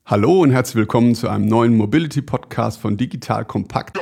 Hallo und herzlich willkommen zu einem neuen Mobility-Podcast von Digital Kompakt.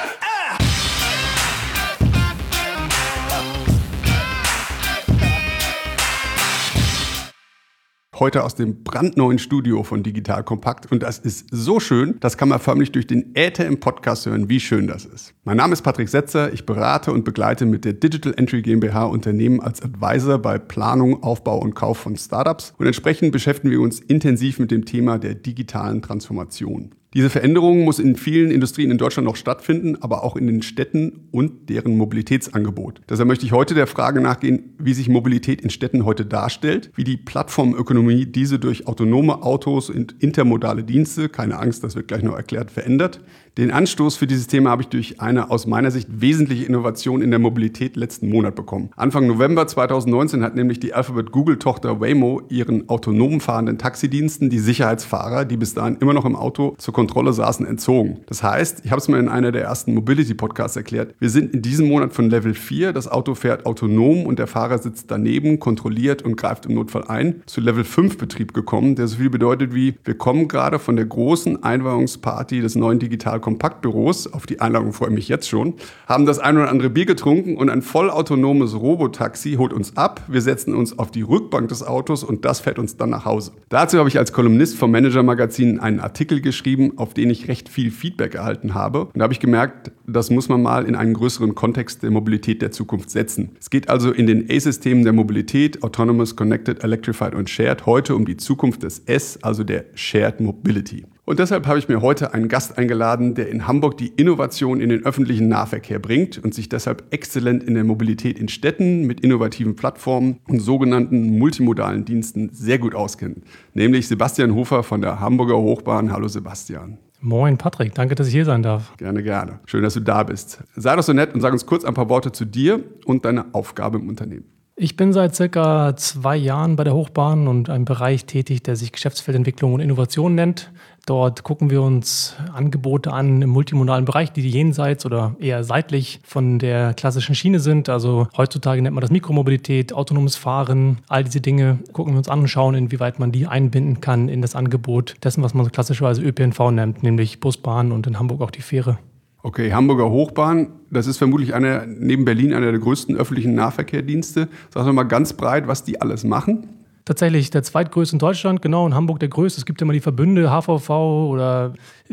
Heute aus dem brandneuen Studio von Digital Kompakt und das ist so schön, das kann man förmlich durch den Äther im Podcast hören, wie schön das ist. Mein Name ist Patrick Setzer, ich berate und begleite mit der Digital Entry GmbH Unternehmen als Advisor bei Planung, Aufbau und Kauf von Startups und entsprechend beschäftigen wir uns intensiv mit dem Thema der digitalen Transformation. Diese Veränderung muss in vielen Industrien in Deutschland noch stattfinden, aber auch in den Städten und deren Mobilitätsangebot. Deshalb möchte ich heute der Frage nachgehen, wie sich Mobilität in Städten heute darstellt, wie die Plattformökonomie diese durch autonome Autos und intermodale Dienste, keine Angst, das wird gleich noch erklärt, verändert. Den Anstoß für dieses Thema habe ich durch eine aus meiner Sicht wesentliche Innovation in der Mobilität letzten Monat bekommen. Anfang November 2019 hat nämlich die Alphabet-Google-Tochter Waymo ihren autonom fahrenden Taxidiensten die Sicherheitsfahrer, die bis dahin immer noch im Auto zur Kontrolle saßen, entzogen. Das heißt, ich habe es mal in einer der ersten Mobility-Podcasts erklärt, wir sind in diesem Monat von Level 4, das Auto fährt autonom und der Fahrer sitzt daneben, kontrolliert und greift im Notfall ein, zu Level 5 Betrieb gekommen, der so viel bedeutet wie, wir kommen gerade von der großen Einweihungsparty des neuen Digital-Kompakt-Büros, auf die Einladung freue ich mich jetzt schon, haben das ein oder andere Bier getrunken und ein vollautonomes Robotaxi holt uns ab, wir setzen uns auf die Rückbank des Autos und das fährt uns dann nach Hause. Dazu habe ich als Kolumnist vom Manager-Magazin einen Artikel geschrieben, auf den ich recht viel Feedback erhalten habe. Und da habe ich gemerkt, das muss man mal in einen größeren Kontext der Mobilität der Zukunft setzen. Es geht also in den A-Systemen der Mobilität, Autonomous, Connected, Electrified und Shared, heute um die Zukunft des S, also der Shared Mobility. Und deshalb habe ich mir heute einen Gast eingeladen, der in Hamburg die Innovation in den öffentlichen Nahverkehr bringt und sich deshalb exzellent in der Mobilität in Städten mit innovativen Plattformen und sogenannten multimodalen Diensten sehr gut auskennt. Nämlich Sebastian Hofer von der Hamburger Hochbahn. Hallo Sebastian. Moin Patrick, danke, dass ich hier sein darf. Gerne, gerne. Schön, dass du da bist. Sei doch so nett und sag uns kurz ein paar Worte zu dir und deiner Aufgabe im Unternehmen. Ich bin seit circa 2 Jahren bei der Hochbahn und einem Bereich tätig, der sich Geschäftsfeldentwicklung und Innovation nennt. Dort gucken wir uns Angebote an im multimodalen Bereich, die jenseits oder eher seitlich von der klassischen Schiene sind. Also heutzutage nennt man das Mikromobilität, autonomes Fahren, all diese Dinge gucken wir uns an und schauen, inwieweit man die einbinden kann in das Angebot dessen, was man so klassischerweise ÖPNV nennt, nämlich Busbahn und in Hamburg auch die Fähre. Okay, Hamburger Hochbahn, das ist vermutlich neben Berlin einer der größten öffentlichen Nahverkehrsdienste. Sag doch mal ganz breit, was die alles machen. Tatsächlich der zweitgrößte in Deutschland, genau, in Hamburg der größte. Es gibt immer die Verbünde, HVV oder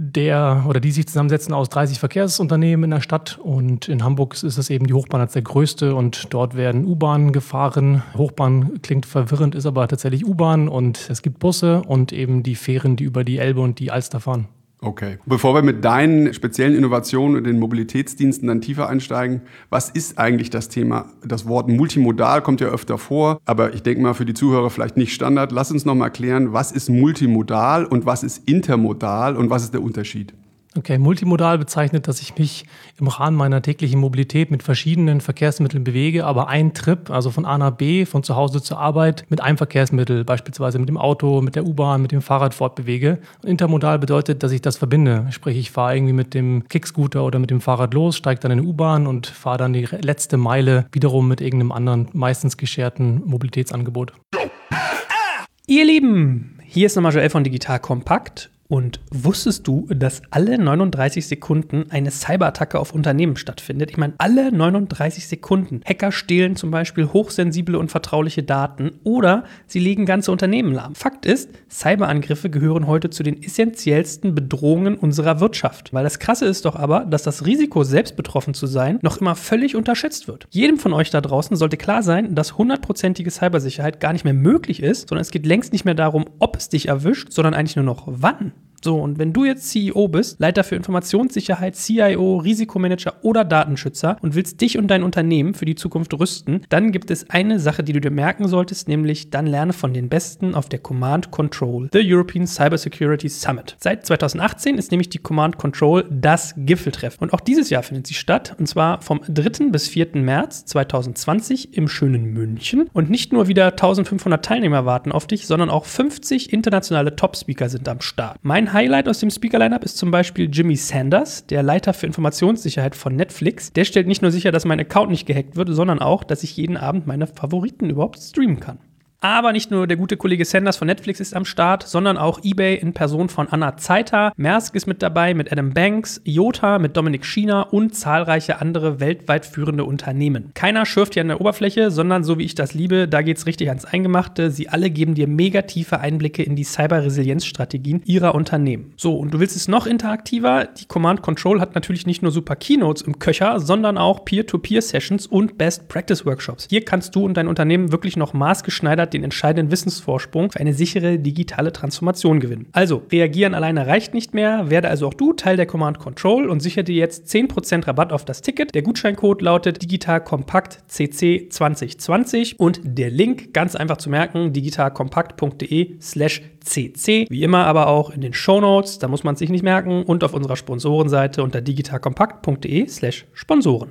die sich zusammensetzen aus 30 Verkehrsunternehmen in der Stadt. Und in Hamburg ist es eben die Hochbahn als der größte und dort werden U-Bahnen gefahren. Hochbahn klingt verwirrend, ist aber tatsächlich U-Bahn und es gibt Busse und eben die Fähren, die über die Elbe und die Alster fahren. Okay. Bevor wir mit deinen speziellen Innovationen und den Mobilitätsdiensten dann tiefer einsteigen, was ist eigentlich das Thema? Das Wort multimodal kommt ja öfter vor, aber ich denke mal für die Zuhörer vielleicht nicht Standard. Lass uns noch mal erklären, was ist multimodal und was ist intermodal und was ist der Unterschied? Okay, multimodal bezeichnet, dass ich mich im Rahmen meiner täglichen Mobilität mit verschiedenen Verkehrsmitteln bewege, aber ein Trip, also von A nach B, von zu Hause zur Arbeit, mit einem Verkehrsmittel, beispielsweise mit dem Auto, mit der U-Bahn, mit dem Fahrrad fortbewege. Und intermodal bedeutet, dass ich das verbinde. Sprich, ich fahre irgendwie mit dem Kickscooter oder mit dem Fahrrad los, steige dann in eine U-Bahn und fahre dann die letzte Meile wiederum mit irgendeinem anderen, meistens gescherten Mobilitätsangebot. Ihr Lieben, hier ist nochmal Joel von Digital Kompakt. Und wusstest du, dass alle 39 Sekunden eine Cyberattacke auf Unternehmen stattfindet? Ich meine, alle 39 Sekunden. Hacker stehlen zum Beispiel hochsensible und vertrauliche Daten oder sie legen ganze Unternehmen lahm. Fakt ist, Cyberangriffe gehören heute zu den essentiellsten Bedrohungen unserer Wirtschaft. Weil das Krasse ist doch aber, dass das Risiko, selbst betroffen zu sein, noch immer völlig unterschätzt wird. Jedem von euch da draußen sollte klar sein, dass 100%ige Cybersicherheit gar nicht mehr möglich ist, sondern es geht längst nicht mehr darum, ob es dich erwischt, sondern eigentlich nur noch wann. So, und wenn du jetzt CEO bist, Leiter für Informationssicherheit, CIO, Risikomanager oder Datenschützer und willst dich und dein Unternehmen für die Zukunft rüsten, dann gibt es eine Sache, die du dir merken solltest, nämlich dann lerne von den Besten auf der Command Control, the European Cybersecurity Summit. Seit 2018 ist nämlich die Command Control das Gipfeltreffen. Und auch dieses Jahr findet sie statt, und zwar vom 3. bis 4. März 2020 im schönen München. Und nicht nur wieder 1500 Teilnehmer warten auf dich, sondern auch 50 internationale Top-Speaker sind am Start. Mein Highlight aus dem Speaker-Lineup ist zum Beispiel Jimmy Sanders, der Leiter für Informationssicherheit von Netflix. Der stellt nicht nur sicher, dass mein Account nicht gehackt wird, sondern auch, dass ich jeden Abend meine Favoriten überhaupt streamen kann. Aber nicht nur der gute Kollege Sanders von Netflix ist am Start, sondern auch eBay in Person von Anna Zeiter. Maersk ist mit dabei mit Adam Banks, IOTA mit Dominik Schiener und zahlreiche andere weltweit führende Unternehmen. Keiner schürft hier an der Oberfläche, sondern so wie ich das liebe, da geht's richtig ans Eingemachte. Sie alle geben dir mega tiefe Einblicke in die Cyber-Resilienz-Strategien ihrer Unternehmen. So, und du willst es noch interaktiver? Die Command Control hat natürlich nicht nur super Keynotes im Köcher, sondern auch Peer-to-Peer-Sessions und Best-Practice-Workshops. Hier kannst du und dein Unternehmen wirklich noch maßgeschneidert den entscheidenden Wissensvorsprung für eine sichere digitale Transformation gewinnen. Also, reagieren alleine reicht nicht mehr, werde also auch du Teil der Command Control und sichere dir jetzt 10% Rabatt auf das Ticket. Der Gutscheincode lautet digitalkompakt CC2020 und der Link, ganz einfach zu merken, digitalkompakt.de/cc. Wie immer aber auch in den Shownotes, da muss man es sich nicht merken, und auf unserer Sponsorenseite unter digitalkompakt.de/Sponsoren.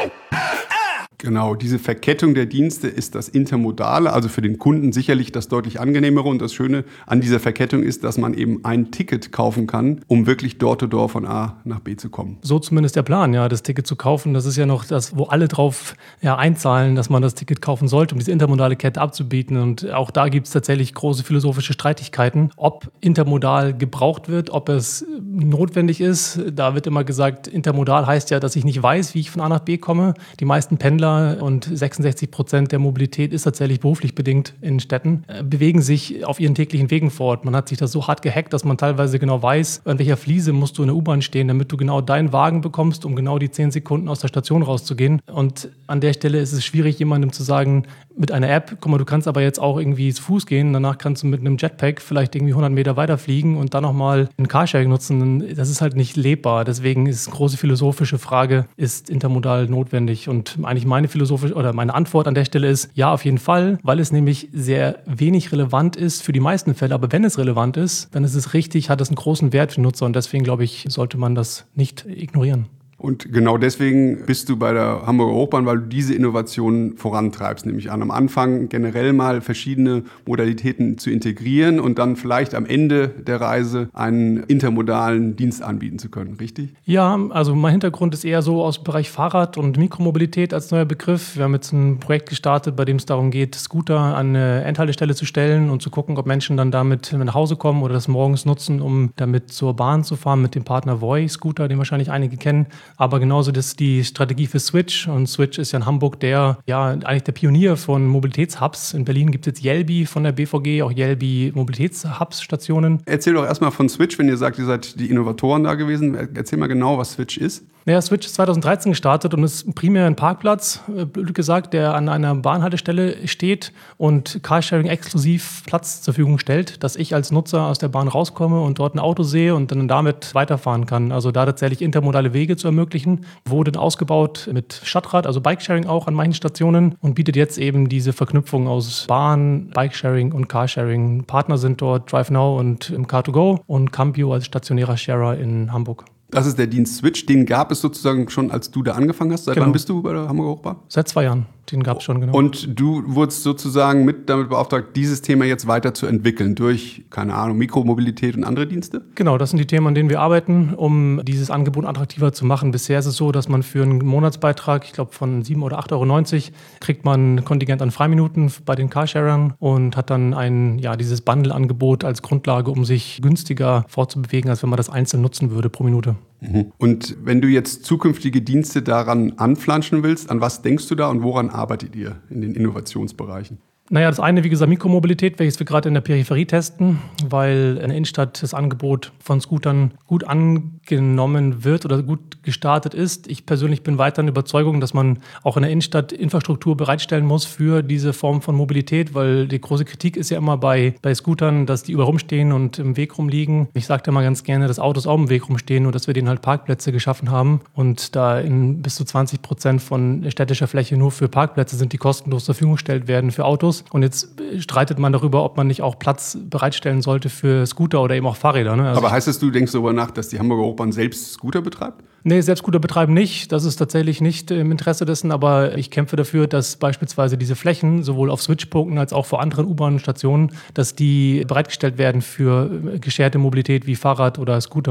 Genau, diese Verkettung der Dienste ist das Intermodale, also für den Kunden sicherlich das deutlich angenehmere. Und das Schöne an dieser Verkettung ist, dass man eben ein Ticket kaufen kann, um wirklich door-to-door von A nach B zu kommen. So zumindest der Plan, ja, das Ticket zu kaufen. Das ist ja noch das, wo alle drauf einzahlen, dass man das Ticket kaufen sollte, um diese intermodale Kette abzubieten. Und auch da gibt es tatsächlich große philosophische Streitigkeiten, ob intermodal gebraucht wird, ob es notwendig ist. Da wird immer gesagt, intermodal heißt ja, dass ich nicht weiß, wie ich von A nach B komme. Die meisten Pendler und 66% der Mobilität ist tatsächlich beruflich bedingt in Städten, bewegen sich auf ihren täglichen Wegen fort. Man hat sich das so hart gehackt, dass man teilweise genau weiß, an welcher Fliese musst du in der U-Bahn stehen, damit du genau deinen Wagen bekommst, um genau die 10 Sekunden aus der Station rauszugehen. Und an der Stelle ist es schwierig, jemandem zu sagen, mit einer App, guck mal, du kannst aber jetzt auch irgendwie zu Fuß gehen, danach kannst du mit einem Jetpack vielleicht irgendwie 100 Meter weiterfliegen und dann nochmal ein Carsharing nutzen. Das ist halt nicht lebbar. Deswegen ist eine große philosophische Frage, ist intermodal notwendig? Und eigentlich meine Antwort an der Stelle ist, ja, auf jeden Fall, weil es nämlich sehr wenig relevant ist für die meisten Fälle. Aber wenn es relevant ist, dann ist es richtig, hat es einen großen Wert für den Nutzer und deswegen, glaube ich, sollte man das nicht ignorieren. Und genau deswegen bist du bei der Hamburger Hochbahn, weil du diese Innovationen vorantreibst, nämlich am Anfang generell mal verschiedene Modalitäten zu integrieren und dann vielleicht am Ende der Reise einen intermodalen Dienst anbieten zu können, richtig? Ja, also mein Hintergrund ist eher so aus dem Bereich Fahrrad und Mikromobilität als neuer Begriff. Wir haben jetzt ein Projekt gestartet, bei dem es darum geht, Scooter an eine Endhaltestelle zu stellen und zu gucken, ob Menschen dann damit nach Hause kommen oder das morgens nutzen, um damit zur Bahn zu fahren mit dem Partner Voi Scooter, den wahrscheinlich einige kennen. Aber genauso ist die Strategie für Switch. Und Switch ist ja in Hamburg eigentlich der Pionier von Mobilitätshubs. In Berlin gibt es jetzt Yelby von der BVG, auch Yelby Mobilitätshubs-Stationen. Erzähl doch erstmal von Switch, wenn ihr sagt, ihr seid die Innovatoren da gewesen. Erzähl mal genau, was Switch ist. Naja, Switch ist 2013 gestartet und ist primär ein Parkplatz, blöd gesagt, der an einer Bahnhaltestelle steht und Carsharing exklusiv Platz zur Verfügung stellt, dass ich als Nutzer aus der Bahn rauskomme und dort ein Auto sehe und dann damit weiterfahren kann. Also da tatsächlich intermodale Wege zu ermöglichen, wurde ausgebaut mit Stadtrad, also Bikesharing auch an manchen Stationen und bietet jetzt eben diese Verknüpfung aus Bahn, Bikesharing und Carsharing. Partner sind dort DriveNow und Car2Go und Campio als stationärer Sharer in Hamburg. Das ist der Dienst Switch, den gab es sozusagen schon, als du da angefangen hast. Seit wann bist du bei der Hamburger Hochbahn? Seit 2 Jahren, den gab es schon, genau. Und du wurdest sozusagen damit beauftragt, dieses Thema jetzt weiterzuentwickeln durch, keine Ahnung, Mikromobilität und andere Dienste? Genau, das sind die Themen, an denen wir arbeiten, um dieses Angebot attraktiver zu machen. Bisher ist es so, dass man für einen Monatsbeitrag, ich glaube von 7 oder 8,90 € kriegt man ein Kontingent an Freiminuten bei den Carsharern und hat dann dieses Bundle-Angebot als Grundlage, um sich günstiger fortzubewegen, als wenn man das einzeln nutzen würde pro Minute. Und wenn du jetzt zukünftige Dienste daran anflanschen willst, an was denkst du da und woran arbeitet ihr in den Innovationsbereichen? Naja, das eine, wie gesagt, Mikromobilität, welches wir gerade in der Peripherie testen, weil in der Innenstadt das Angebot von Scootern gut angenommen wird oder gut gestartet ist. Ich persönlich bin weiter in Überzeugung, dass man auch in der Innenstadt Infrastruktur bereitstellen muss für diese Form von Mobilität, weil die große Kritik ist ja immer bei Scootern, dass die überall rumstehen und im Weg rumliegen. Ich sage da mal ganz gerne, dass Autos auch im Weg rumstehen und dass wir denen halt Parkplätze geschaffen haben und da in bis zu 20% von städtischer Fläche nur für Parkplätze sind, die kostenlos zur Verfügung gestellt werden für Autos. Und jetzt streitet man darüber, ob man nicht auch Platz bereitstellen sollte für Scooter oder eben auch Fahrräder. Ne? Aber heißt es, du denkst darüber nach, dass die Hamburger Hochbahn selbst Scooter betreibt? Nee, selbst Scooter betreiben nicht. Das ist tatsächlich nicht im Interesse dessen. Aber ich kämpfe dafür, dass beispielsweise diese Flächen sowohl auf Switchpunkten als auch vor anderen U-Bahn-Stationen, dass die bereitgestellt werden für gescherte Mobilität wie Fahrrad oder Scooter.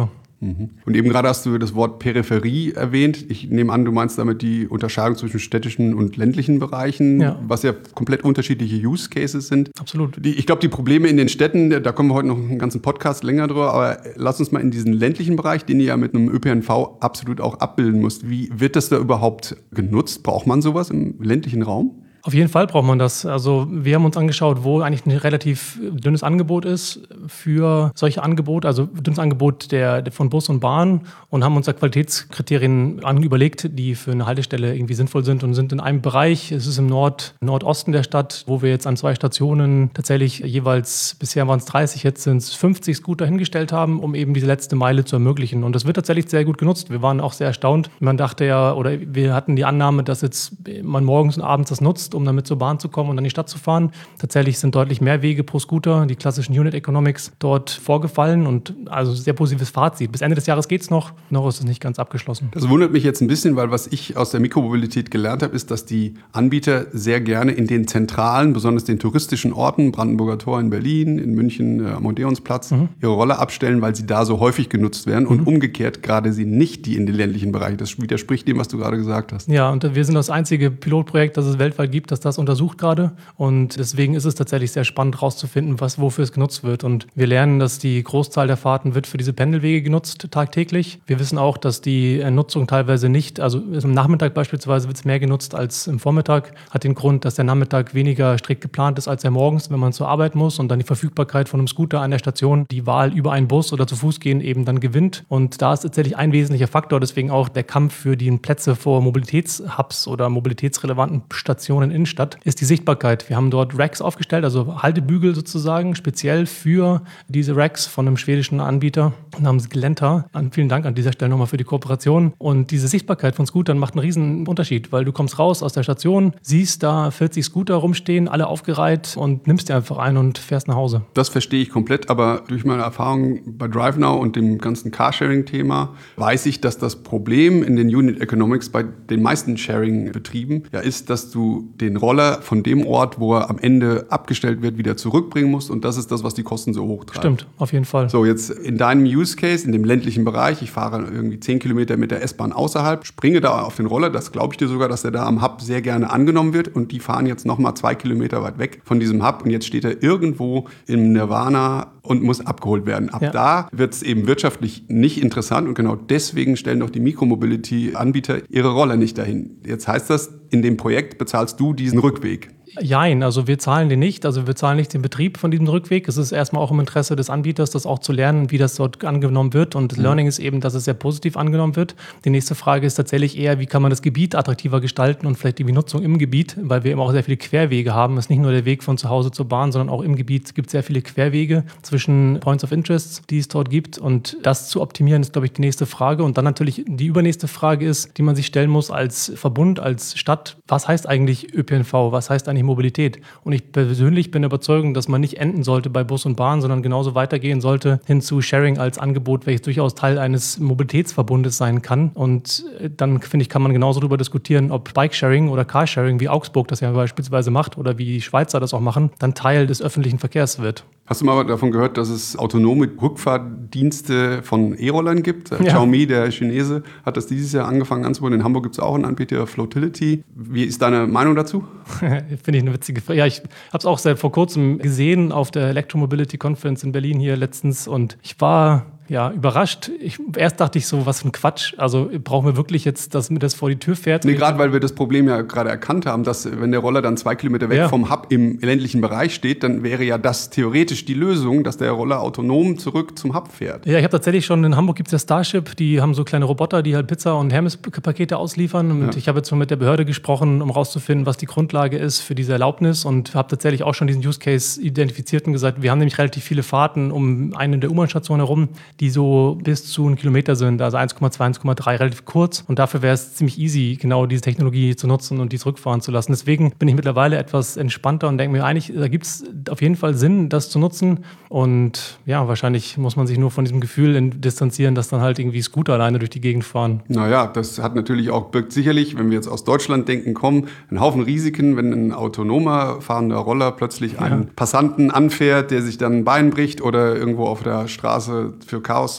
Und eben gerade hast du das Wort Peripherie erwähnt. Ich nehme an, du meinst damit die Unterscheidung zwischen städtischen und ländlichen Bereichen, was ja komplett unterschiedliche Use Cases sind. Absolut. Ich glaube, die Probleme in den Städten, da kommen wir heute noch einen ganzen Podcast länger drüber, aber lass uns mal in diesen ländlichen Bereich, den ihr ja mit einem ÖPNV absolut auch abbilden müsst. Wie wird das da überhaupt genutzt? Braucht man sowas im ländlichen Raum? Auf jeden Fall braucht man das. Also wir haben uns angeschaut, wo eigentlich ein relativ dünnes Angebot ist für solche Angebote, also dünnes Angebot von Bus und Bahn, und haben uns da Qualitätskriterien überlegt, die für eine Haltestelle irgendwie sinnvoll sind, und sind in einem Bereich, es ist im Nordosten der Stadt, wo wir jetzt an 2 Stationen tatsächlich jeweils, bisher waren es 30, jetzt sind es 50 Scooter hingestellt haben, um eben diese letzte Meile zu ermöglichen. Und das wird tatsächlich sehr gut genutzt. Wir waren auch sehr erstaunt. Man dachte ja, oder wir hatten die Annahme, dass jetzt man morgens und abends das nutzt, um damit zur Bahn zu kommen und an die Stadt zu fahren. Tatsächlich sind deutlich mehr Wege pro Scooter, die klassischen Unit Economics, dort vorgefallen, und also sehr positives Fazit. Bis Ende des Jahres geht es noch ist es nicht ganz abgeschlossen. Das wundert mich jetzt ein bisschen, weil was ich aus der Mikromobilität gelernt habe, ist, dass die Anbieter sehr gerne in den zentralen, besonders den touristischen Orten, Brandenburger Tor in Berlin, in München am Odeonsplatz, ihre Rolle abstellen, weil sie da so häufig genutzt werden, und umgekehrt gerade sie nicht die in den ländlichen Bereichen. Das widerspricht dem, was du gerade gesagt hast. Ja, und wir sind das einzige Pilotprojekt, das es weltweit gibt, das untersucht gerade, und deswegen ist es tatsächlich sehr spannend herauszufinden, wofür es genutzt wird. Und wir lernen, dass die Großzahl der Fahrten wird für diese Pendelwege genutzt tagtäglich. Wir wissen auch, dass die Nutzung teilweise nicht, also am Nachmittag beispielsweise wird es mehr genutzt als im Vormittag. Hat den Grund, dass der Nachmittag weniger strikt geplant ist als der morgens, wenn man zur Arbeit muss, und dann die Verfügbarkeit von einem Scooter an der Station, die Wahl über einen Bus oder zu Fuß gehen eben dann gewinnt. Und da ist tatsächlich ein wesentlicher Faktor, deswegen auch der Kampf für die Plätze vor Mobilitätshubs oder mobilitätsrelevanten Stationen in Stadt, ist die Sichtbarkeit. Wir haben dort Racks aufgestellt, also Haltebügel sozusagen, speziell für diese Racks von einem schwedischen Anbieter namens Glenta. Vielen Dank an dieser Stelle nochmal für die Kooperation. Und diese Sichtbarkeit von Scootern macht einen riesen Unterschied, weil du kommst raus aus der Station, siehst da 40 Scooter rumstehen, alle aufgereiht, und nimmst dir einfach ein und fährst nach Hause. Das verstehe ich komplett, aber durch meine Erfahrung bei DriveNow und dem ganzen Carsharing-Thema weiß ich, dass das Problem in den Unit Economics bei den meisten Sharing-Betrieben ja ist, dass du den Roller von dem Ort, wo er am Ende abgestellt wird, wieder zurückbringen musst, und das ist das, was die Kosten so hoch treibt. Stimmt, auf jeden Fall. So, jetzt in deinem Use Case, in dem ländlichen Bereich, ich fahre irgendwie 10 Kilometer mit der S-Bahn außerhalb, springe da auf den Roller, das glaube ich dir sogar, dass der da am Hub sehr gerne angenommen wird, und die fahren jetzt nochmal 2 Kilometer weit weg von diesem Hub, und jetzt steht er irgendwo im Nirvana und muss abgeholt werden. Ab da wird es eben wirtschaftlich nicht interessant, und genau deswegen stellen doch die Micromobility-Anbieter ihre Rolle nicht dahin. Jetzt heißt das, in dem Projekt bezahlst du diesen Rückweg. Jein, also wir zahlen den nicht, also wir zahlen nicht den Betrieb von diesem Rückweg. Es ist erstmal auch im Interesse des Anbieters, das auch zu lernen, wie das dort angenommen wird, und das Learning ist eben, dass es sehr positiv angenommen wird. Die nächste Frage ist tatsächlich eher, wie kann man das Gebiet attraktiver gestalten und vielleicht die Nutzung im Gebiet, weil wir eben auch sehr viele Querwege haben. Es ist nicht nur der Weg von zu Hause zur Bahn, sondern auch im Gebiet gibt es sehr viele Querwege zwischen Points of Interest, die es dort gibt, und das zu optimieren ist, glaube ich, die nächste Frage. Und dann natürlich die übernächste Frage ist, die man sich stellen muss als Verbund, als Stadt: Was heißt eigentlich ÖPNV? Was heißt eigentlich Mobilität? Und ich persönlich bin der Überzeugung, dass man nicht enden sollte bei Bus und Bahn, sondern genauso weitergehen sollte hin zu Sharing als Angebot, welches durchaus Teil eines Mobilitätsverbundes sein kann. Und dann, finde ich, kann man genauso darüber diskutieren, ob Bike-Sharing oder Carsharing, wie Augsburg das ja beispielsweise macht oder wie die Schweizer das auch machen, dann Teil des öffentlichen Verkehrs wird. Hast du mal davon gehört, dass es autonome Rückfahrtdienste von E-Rollern gibt? Xiaomi, der Chinese, hat das dieses Jahr angefangen anzubieten. In Hamburg gibt es auch einen Anbieter, Flotility. Wie ist deine Meinung dazu? Finde ich eine witzige Frage. Ja, ich habe es auch seit vor kurzem gesehen auf der Electromobility Conference in Berlin hier letztens, und ich war überrascht. Erst dachte ich so, was für ein Quatsch. Also brauchen wir wirklich jetzt, dass mir das vor die Tür fährt? Nee, gerade weil wir das Problem ja gerade erkannt haben, dass wenn der Roller dann 2 Kilometer weg vom Hub im ländlichen Bereich steht, dann wäre ja das theoretisch die Lösung, dass der Roller autonom zurück zum Hub fährt. Ja, ich habe tatsächlich schon, in Hamburg gibt es ja Starship, die haben so kleine Roboter, die halt Pizza- und Hermes-Pakete ausliefern. Und ich habe jetzt schon mit der Behörde gesprochen, um rauszufinden, was die Grundlage ist für diese Erlaubnis, und habe tatsächlich auch schon diesen Use Case identifiziert und gesagt, wir haben nämlich relativ viele Fahrten um eine der U-Bahn-Station herum, die so bis zu 1 Kilometer sind, also 1,2, 1,3, relativ kurz. Und dafür wäre es ziemlich easy, genau diese Technologie zu nutzen und die zurückfahren zu lassen. Deswegen bin ich mittlerweile etwas entspannter und denke mir eigentlich, da gibt es auf jeden Fall Sinn, das zu nutzen. Und ja, wahrscheinlich muss man sich nur von diesem Gefühl distanzieren, dass dann halt irgendwie Scooter alleine durch die Gegend fahren. Naja, das hat natürlich auch, birgt sicherlich, wenn wir jetzt aus Deutschland denken, einen Haufen Risiken, wenn ein autonomer fahrender Roller plötzlich einen Passanten anfährt, der sich dann ein Bein bricht oder irgendwo auf der Straße für Chaos sorgt.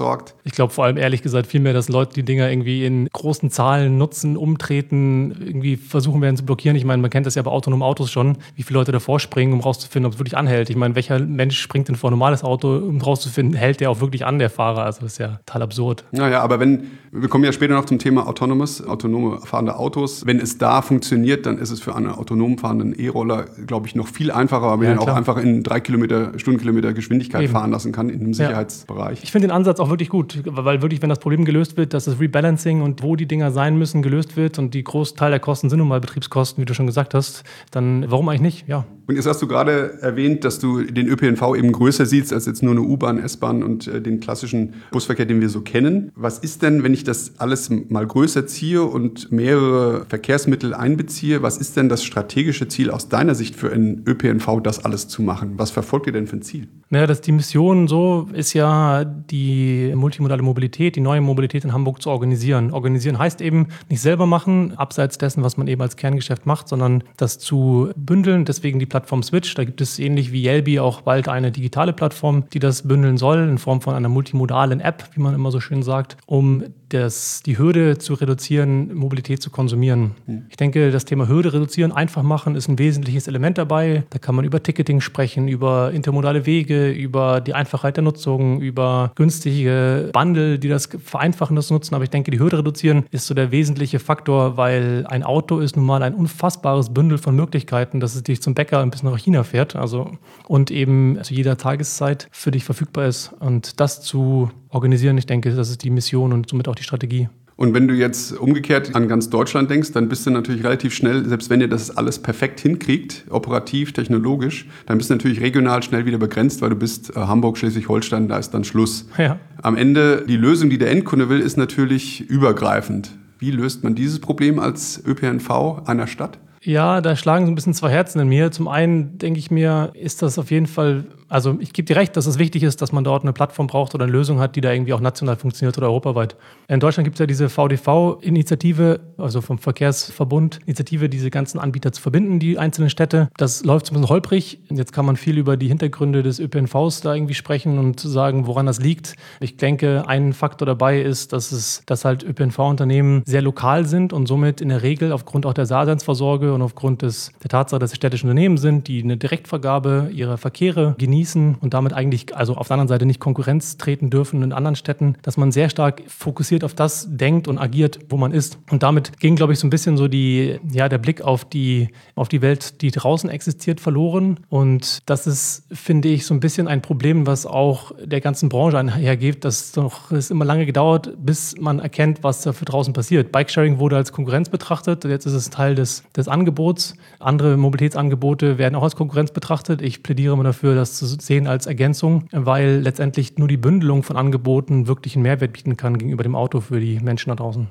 Ich glaube vor allem ehrlich gesagt vielmehr, dass Leute die Dinger irgendwie in großen Zahlen nutzen, umtreten, irgendwie versuchen werden zu blockieren. Ich meine, man kennt das ja bei autonomen Autos schon, wie viele Leute davor springen, um rauszufinden, ob es wirklich anhält. Ich meine, welcher Mensch springt denn vor ein normales Auto, um rauszufinden, hält der auch wirklich an, der Fahrer? Also das ist ja total absurd. Naja, aber wir kommen ja später noch zum Thema autonome fahrende Autos. Wenn es da funktioniert, dann ist es für einen autonom fahrenden E-Roller, glaube ich, noch viel einfacher, weil man den auch einfach in 3 Stundenkilometer Geschwindigkeit fahren lassen kann in einem Sicherheitsbereich. Ich finde den Ansatz auch wirklich gut, weil wirklich, wenn das Problem gelöst wird, dass das Rebalancing und wo die Dinger sein müssen, gelöst wird und die Großteil der Kosten sind nun mal Betriebskosten, wie du schon gesagt hast, dann warum eigentlich nicht? Ja. Und jetzt hast du gerade erwähnt, dass du den ÖPNV eben größer siehst als jetzt nur eine U-Bahn, S-Bahn und den klassischen Busverkehr, den wir so kennen. Was ist denn, wenn ich das alles mal größer ziehe und mehrere Verkehrsmittel einbeziehe, was ist denn das strategische Ziel aus deiner Sicht für einen ÖPNV, das alles zu machen? Was verfolgt ihr denn für ein Ziel? Naja, die Mission so ist ja, die multimodale Mobilität, die neue Mobilität in Hamburg zu organisieren. Organisieren heißt eben nicht selber machen, abseits dessen, was man eben als Kerngeschäft macht, sondern das zu bündeln. Deswegen die Plattform Switch. Da gibt es ähnlich wie Yelby auch bald eine digitale Plattform, die das bündeln soll, in Form von einer multimodalen App, wie man immer so schön sagt, um die Hürde zu reduzieren, Mobilität zu konsumieren. Ich denke, das Thema Hürde reduzieren, einfach machen, ist ein wesentliches Element dabei. Da kann man über Ticketing sprechen, über intermodale Wege, über die Einfachheit der Nutzung, über günstige Bundle, die das vereinfachen, das Nutzen. Aber ich denke, die Hürde reduzieren ist so der wesentliche Faktor, weil ein Auto ist nun mal ein unfassbares Bündel von Möglichkeiten, dass es dich zum Bäcker bis nach China fährt, und eben zu jeder Tageszeit für dich verfügbar ist. Und das zu organisieren, ich denke, das ist die Mission und somit auch die Strategie. Und wenn du jetzt umgekehrt an ganz Deutschland denkst, dann bist du natürlich relativ schnell, selbst wenn ihr das alles perfekt hinkriegt, operativ, technologisch, dann bist du natürlich regional schnell wieder begrenzt, weil du bist Hamburg, Schleswig-Holstein, da ist dann Schluss. Ja. Am Ende, die Lösung, die der Endkunde will, ist natürlich übergreifend. Wie löst man dieses Problem als ÖPNV einer Stadt? Ja, da schlagen so ein bisschen zwei Herzen in mir. Zum einen denke ich mir, ist das auf jeden Fall, also ich gebe dir recht, dass es wichtig ist, dass man dort eine Plattform braucht oder eine Lösung hat, die da irgendwie auch national funktioniert oder europaweit. In Deutschland gibt es ja diese VDV-Initiative, also vom Verkehrsverbund, Initiative, diese ganzen Anbieter zu verbinden, die einzelnen Städte. Das läuft so ein bisschen holprig. Jetzt kann man viel über die Hintergründe des ÖPNVs da irgendwie sprechen und sagen, woran das liegt. Ich denke, ein Faktor dabei ist, dass halt ÖPNV-Unternehmen sehr lokal sind und somit in der Regel aufgrund auch der Daseinsvorsorge und aufgrund der Tatsache, dass es städtische Unternehmen sind, die eine Direktvergabe ihrer Verkehre genießen und damit eigentlich, also auf der anderen Seite nicht Konkurrenz treten dürfen in anderen Städten, dass man sehr stark fokussiert auf das denkt und agiert, wo man ist. Und damit ging, glaube ich, so ein bisschen so der Blick auf die Welt, die draußen existiert, verloren. Und das ist, finde ich, so ein bisschen ein Problem, was auch der ganzen Branche einhergeht, dass es immer lange gedauert, bis man erkennt, was da für draußen passiert. Bikesharing wurde als Konkurrenz betrachtet, jetzt ist es Teil des Angebots. Andere Mobilitätsangebote werden auch als Konkurrenz betrachtet. Ich plädiere immer dafür, das zu sehen als Ergänzung, weil letztendlich nur die Bündelung von Angeboten wirklich einen Mehrwert bieten kann gegenüber dem Auto für die Menschen da draußen.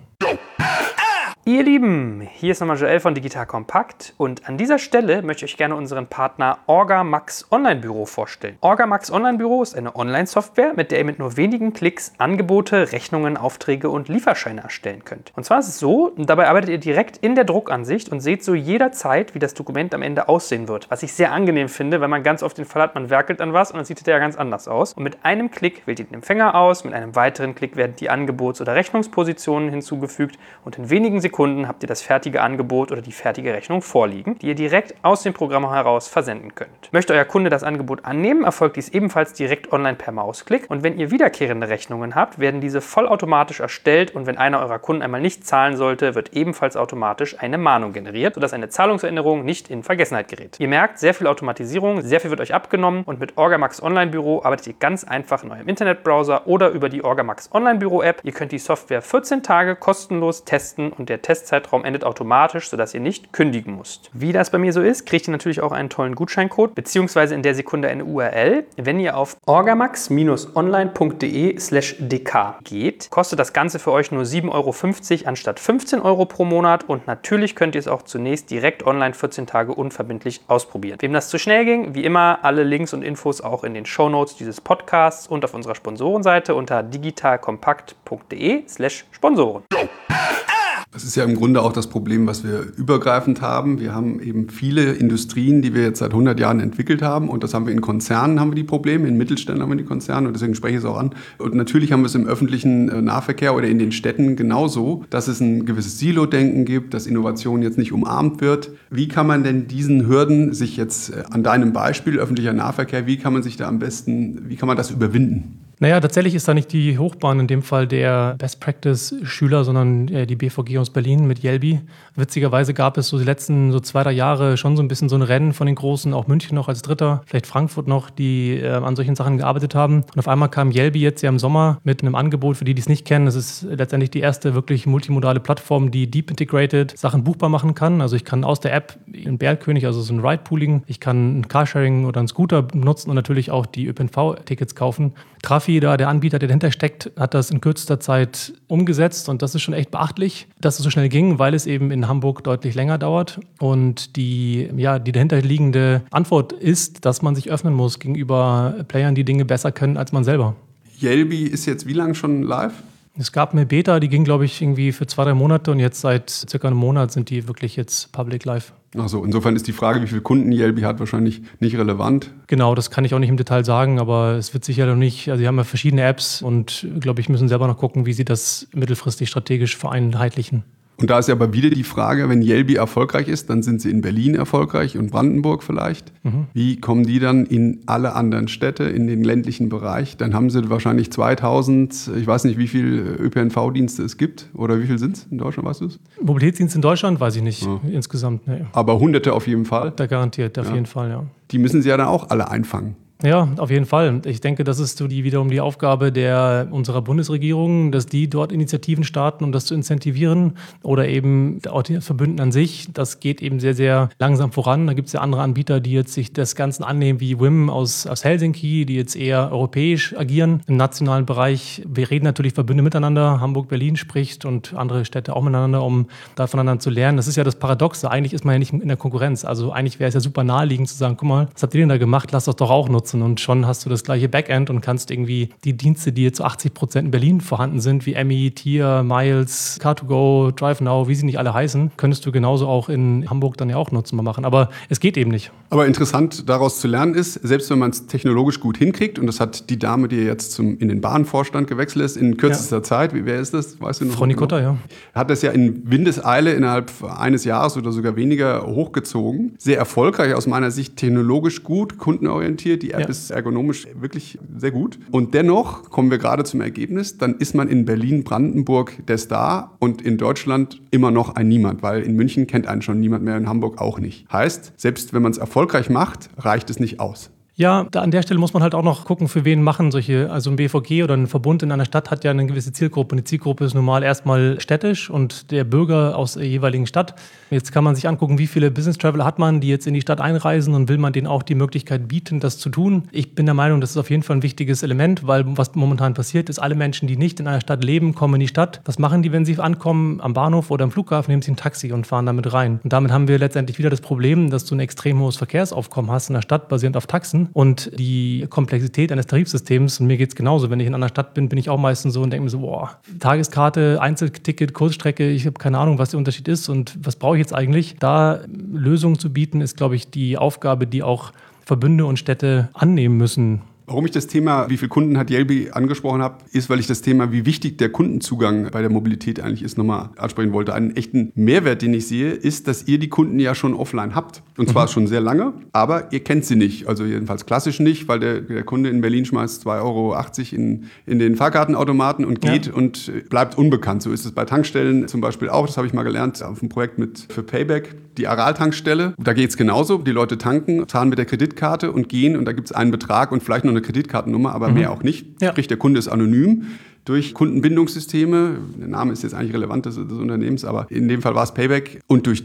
Ihr Lieben, hier ist nochmal Joel von Digital Kompakt und an dieser Stelle möchte ich euch gerne unseren Partner Orgamax Online Büro vorstellen. Orgamax Online Büro ist eine Online-Software, mit der ihr mit nur wenigen Klicks Angebote, Rechnungen, Aufträge und Lieferscheine erstellen könnt. Und zwar ist es so, dabei arbeitet ihr direkt in der Druckansicht und seht so jederzeit, wie das Dokument am Ende aussehen wird. Was ich sehr angenehm finde, weil man ganz oft den Fall hat, man werkelt an was und dann sieht es ja ganz anders aus. Und mit einem Klick wählt ihr den Empfänger aus, mit einem weiteren Klick werden die Angebots- oder Rechnungspositionen hinzugefügt und in wenigen Sekunden habt ihr das fertige Angebot oder die fertige Rechnung vorliegen, die ihr direkt aus dem Programm heraus versenden könnt. Möchte euer Kunde das Angebot annehmen, erfolgt dies ebenfalls direkt online per Mausklick und wenn ihr wiederkehrende Rechnungen habt, werden diese vollautomatisch erstellt und wenn einer eurer Kunden einmal nicht zahlen sollte, wird ebenfalls automatisch eine Mahnung generiert, sodass eine Zahlungserinnerung nicht in Vergessenheit gerät. Ihr merkt, sehr viel Automatisierung, sehr viel wird euch abgenommen und mit Orgamax Online Büro arbeitet ihr ganz einfach in eurem Internetbrowser oder über die Orgamax Online Büro App. Ihr könnt die Software 14 Tage kostenlos testen und der Testzeitraum endet automatisch, sodass ihr nicht kündigen müsst. Wie das bei mir so ist, kriegt ihr natürlich auch einen tollen Gutscheincode, beziehungsweise in der Sekunde eine URL. Wenn ihr auf orgamax-online.de/dk geht, kostet das Ganze für euch nur 7,50 € anstatt 15 € pro Monat und natürlich könnt ihr es auch zunächst direkt online 14 Tage unverbindlich ausprobieren. Wem das zu schnell ging, wie immer, alle Links und Infos auch in den Shownotes dieses Podcasts und auf unserer Sponsorenseite unter digitalkompakt.de/Sponsoren. Das ist ja im Grunde auch das Problem, was wir übergreifend haben. Wir haben eben viele Industrien, die wir jetzt seit 100 Jahren entwickelt haben. Und das haben wir in Konzernen, haben wir die Probleme, in Mittelständen haben wir die Konzerne. Und deswegen spreche ich es auch an. Und natürlich haben wir es im öffentlichen Nahverkehr oder in den Städten genauso, dass es ein gewisses Silo-Denken gibt, dass Innovation jetzt nicht umarmt wird. Wie kann man denn diesen Hürden sich jetzt an deinem Beispiel öffentlicher Nahverkehr, wie kann man sich da am besten, wie kann man das überwinden? Naja, tatsächlich ist da nicht die Hochbahn in dem Fall der Best-Practice-Schüler, sondern die BVG aus Berlin mit Jelbi. Witzigerweise gab es so die letzten 2-3 Jahre schon so ein bisschen so ein Rennen von den Großen, auch München noch als Dritter, vielleicht Frankfurt noch, die an solchen Sachen gearbeitet haben. Und auf einmal kam Jelbi jetzt ja im Sommer mit einem Angebot, für die es nicht kennen. Das ist letztendlich die erste wirklich multimodale Plattform, die deep integrated Sachen buchbar machen kann. Also ich kann aus der App einen Bärkönig, also so ein Ride-Pooling, ich kann ein Carsharing oder einen Scooter benutzen und natürlich auch die ÖPNV-Tickets kaufen. Trafi, da der Anbieter, der dahinter steckt, hat das in kürzester Zeit umgesetzt und das ist schon echt beachtlich, dass es so schnell ging, weil es eben in Hamburg deutlich länger dauert und die dahinterliegende Antwort ist, dass man sich öffnen muss gegenüber Playern, die Dinge besser können als man selber. Jelbi ist jetzt wie lange schon live? Es gab eine Beta, die ging, glaube ich, irgendwie für 2-3 Monate und jetzt seit circa einem Monat sind die wirklich jetzt public live. Achso, insofern ist die Frage, wie viele Kunden Jelbi hat, wahrscheinlich nicht relevant. Genau, das kann ich auch nicht im Detail sagen, aber es wird sicher noch nicht, also sie haben ja verschiedene Apps und, glaube ich, müssen selber noch gucken, wie sie das mittelfristig strategisch vereinheitlichen. Und da ist ja aber wieder die Frage, wenn Jelbi erfolgreich ist, dann sind sie in Berlin erfolgreich und Brandenburg vielleicht. Wie kommen die dann in alle anderen Städte, in den ländlichen Bereich? Dann haben sie wahrscheinlich 2000, ich weiß nicht, wie viele ÖPNV-Dienste es gibt oder wie viel sind es in Deutschland, weißt du es? Mobilitätsdienste in Deutschland, weiß ich nicht, insgesamt. Nee. Aber Hunderte auf jeden Fall? Da garantiert, auf jeden Fall, ja. Die müssen sie ja dann auch alle einfangen. Ja, auf jeden Fall. Ich denke, das ist so wiederum die Aufgabe unserer Bundesregierung, dass die dort Initiativen starten, um das zu incentivieren oder eben auch die Verbünden an sich. Das geht eben sehr, sehr langsam voran. Da gibt es ja andere Anbieter, die jetzt sich des Ganzen annehmen, wie WIM aus Helsinki, die jetzt eher europäisch agieren im nationalen Bereich. Wir reden natürlich Verbünde miteinander. Hamburg, Berlin spricht und andere Städte auch miteinander, um da voneinander zu lernen. Das ist ja das Paradoxe. Eigentlich ist man ja nicht in der Konkurrenz. Also eigentlich wäre es ja super naheliegend zu sagen, guck mal, was habt ihr denn da gemacht? Lasst das doch auch nutzen. Und schon hast du das gleiche Backend und kannst irgendwie die Dienste, die jetzt zu 80% in Berlin vorhanden sind, wie Emmy, Tier, Miles, Car2Go, DriveNow, wie sie nicht alle heißen, könntest du genauso auch in Hamburg dann ja auch nutzbar machen. Aber es geht eben nicht. Aber interessant daraus zu lernen ist, selbst wenn man es technologisch gut hinkriegt, und das hat die Dame, die jetzt in den Bahnvorstand gewechselt ist, in kürzester Zeit, wer ist das? Weißt du noch? Frau Nikutta, ja. Hat das ja in Windeseile innerhalb eines Jahres oder sogar weniger hochgezogen. Sehr erfolgreich aus meiner Sicht, technologisch gut, kundenorientiert. Die App ist ergonomisch wirklich sehr gut. Und dennoch kommen wir gerade zum Ergebnis, dann ist man in Berlin-Brandenburg der Star und in Deutschland immer noch ein Niemand, weil in München kennt einen schon niemand mehr, in Hamburg auch nicht. Heißt, selbst wenn man es erfolgreich macht, reicht es nicht aus. Ja, an der Stelle muss man halt auch noch gucken, für wen machen solche, also ein BVG oder ein Verbund in einer Stadt hat ja eine gewisse Zielgruppe. Und die Zielgruppe ist normal erstmal städtisch und der Bürger aus der jeweiligen Stadt. Jetzt kann man sich angucken, wie viele Business Traveler hat man, die jetzt in die Stadt einreisen und will man denen auch die Möglichkeit bieten, das zu tun. Ich bin der Meinung, das ist auf jeden Fall ein wichtiges Element, weil was momentan passiert ist, alle Menschen, die nicht in einer Stadt leben, kommen in die Stadt. Was machen die, wenn sie ankommen am Bahnhof oder am Flughafen, nehmen sie ein Taxi und fahren damit rein. Und damit haben wir letztendlich wieder das Problem, dass du ein extrem hohes Verkehrsaufkommen hast in der Stadt, basierend auf Taxen. Und die Komplexität eines Tarifsystems, und mir geht es genauso, wenn ich in einer Stadt bin, bin ich auch meistens so und denke mir so, boah, Tageskarte, Einzelticket, Kurzstrecke, ich habe keine Ahnung, was der Unterschied ist und was brauche ich jetzt eigentlich. Da Lösungen zu bieten, ist, glaube ich, die Aufgabe, die auch Verbünde und Städte annehmen müssen. Warum ich das Thema, wie viele Kunden hat Jelbi angesprochen habe, ist, weil ich das Thema, wie wichtig der Kundenzugang bei der Mobilität eigentlich ist, nochmal ansprechen wollte. Einen echten Mehrwert, den ich sehe, ist, dass ihr die Kunden ja schon offline habt. Und zwar schon sehr lange, aber ihr kennt sie nicht. Also jedenfalls klassisch nicht, weil der Kunde in Berlin schmeißt 2,80 € in den Fahrkartenautomaten und geht und bleibt unbekannt. So ist es bei Tankstellen zum Beispiel auch. Das habe ich mal gelernt auf einem Projekt für Payback. Die Aral-Tankstelle, da geht es genauso. Die Leute tanken, zahlen mit der Kreditkarte und gehen und da gibt es einen Betrag und vielleicht noch eine Kreditkartennummer, aber mehr auch nicht. Ja. Sprich, der Kunde ist anonym. Durch Kundenbindungssysteme, der Name ist jetzt eigentlich relevant des Unternehmens, aber in dem Fall war es Payback, und durch die